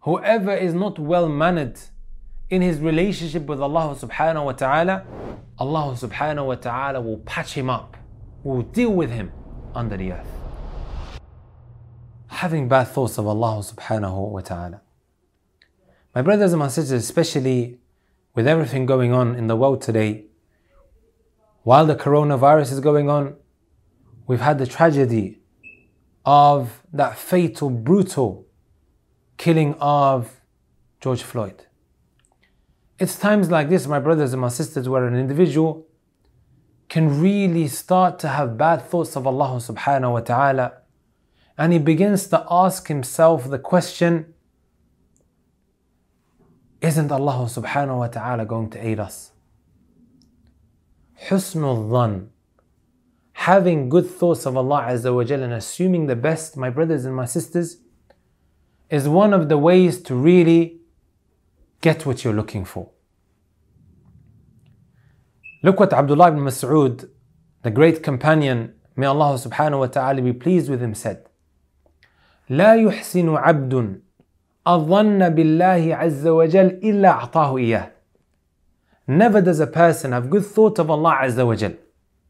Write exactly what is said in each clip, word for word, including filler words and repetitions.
whoever is not well mannered in his relationship with Allah subhanahu wa ta'ala, Allah subhanahu wa ta'ala will patch him up, will deal with him under the earth. Having bad thoughts of Allah subhanahu wa ta'ala. My brothers and my sisters, especially with everything going on in the world today, while the coronavirus is going on, we've had the tragedy of that fatal, brutal killing of George Floyd. It's times like this, my brothers and my sisters, where an individual can really start to have bad thoughts of Allah subhanahu wa ta'ala, and he begins to ask himself the question, isn't Allah subhanahu wa ta'ala going to aid us? Husnul dhan, having good thoughts of Allah Azza wa Jalla and assuming the best, my brothers and my sisters, is one of the ways to really get what you're looking for. Look what Abdullah ibn Mas'ud, the great companion, may Allah subhanahu wa ta'ala be pleased with him, said, لا يحسن عبد الظن بالله عز وجل إلا أعطاه إياه. Never does a person have good thought of Allah Azza wa Jal,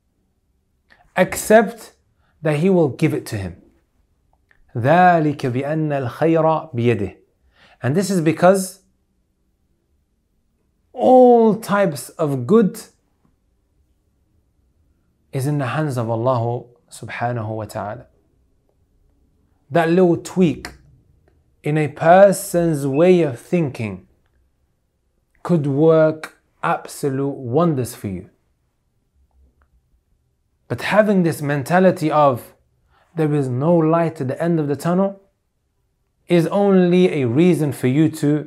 except that He will give it to him. ذلك بأن الخير بيده. And this is because all types of good is in the hands of Allah subhanahu wa ta'ala. That little tweak in a person's way of thinking could work absolute wonders for you. But having this mentality of there is no light at the end of the tunnel is only a reason for you to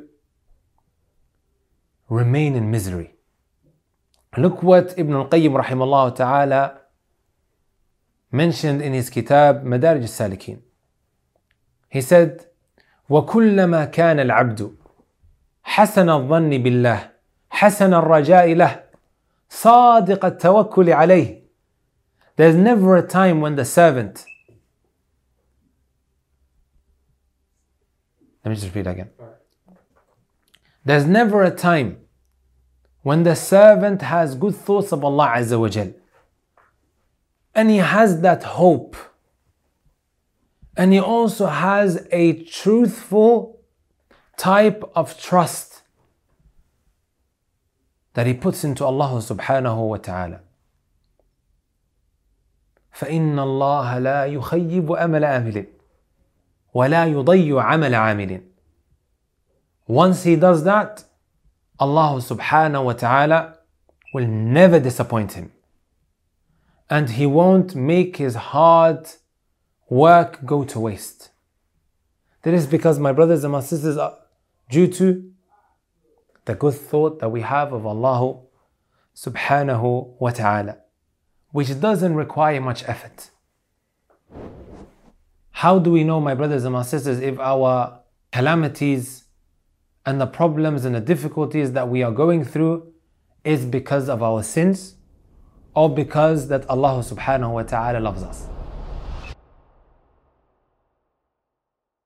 remain in misery. Look what Ibn al-Qayyim rahimahullah ta'ala mentioned in his kitab Madarij al-Salikin. He said, وَكُلَّمَا كَانَ الْعَبْدُ حَسَنَ الظَّنِّ بِاللَّهِ حَسَنَ الرَّجَاءِ لَهِ صَادِقَ التَّوَكُّلِ عَلَيْهِ. There's never a time when the servant, let me just repeat again. There's never a time when the servant has good thoughts of Allah Azza wa Jal, and he has that hope, and he also has a truthful type of trust that he puts into Allah subhanahu wa ta'ala. فإن الله لا يخيب أمل آمل ولا يضيع عمل عامل. Once he does that, Allah subhanahu wa ta'ala will never disappoint him, and He won't make his hard work go to waste. That is because, my brothers and my sisters, due to the good thought that we have of Allah subhanahu wa ta'ala, which doesn't require much effort. How do we know, my brothers and my sisters, if our calamities and the problems and the difficulties that we are going through is because of our sins, or because that Allah subhanahu wa ta'ala loves us?